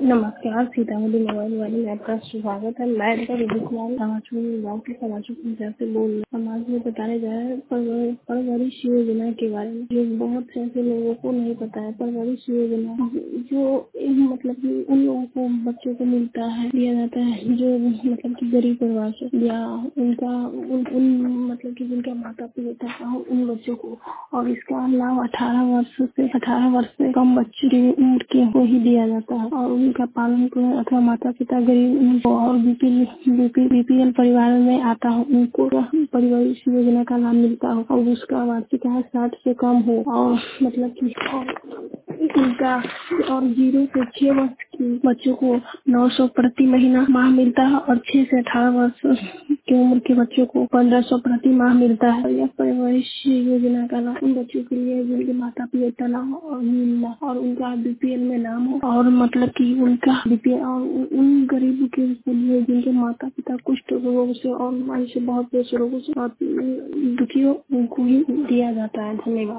नमस्कार, सीतामढ़ी मोबाइल वाले में आपका स्वागत है। मैं डॉक्टर विद्युत कुमार गाँव के समाजों पंचायत से बोल रही हूँ। समाज में बताने जा रहे हैं परवरिश योजना के बारे में, जो बहुत से ऐसे लोगों को नहीं पता है। परवरिश योजना जो मतलब कि उन लोगों को बच्चों को मिलता है, दिया जाता है जो मतलब कि गरीब परिवार से या उनका उन मतलब कि जिनका माता पिता हो उन बच्चों को, और इसका लाभ 18 वर्ष से कम बच्चे की उम्र के को ही दिया जाता है। और उनका पालन पोषण अथवा माता पिता गरीब और बीपीएल परिवार में आता हो, उनको परिवारिक योजना का लाभ मिलता हो और उसका वार्षिक आय 60 से कम हो, और मतलब कि उनका और 0 से 6 वर्ष की बच्चों को 900 प्रति महीना माह मिलता है, और 6 से 18 वर्ष की उम्र के बच्चों को 1500 प्रति माह मिलता है। यह परिवारिश योजना का लाभ उन बच्चों के लिए जिनके माता पिता ना हो और मिलना, और उनका बीपीएल में नाम हो, और मतलब कि उनका बीपीएल, और उन गरीबों के लिए जिनके माता पिता कुष्ठ रोग से और बीमारी से बहुत से रोगों से दुखी हो, उनको ही दिया जाता है। धन्यवाद।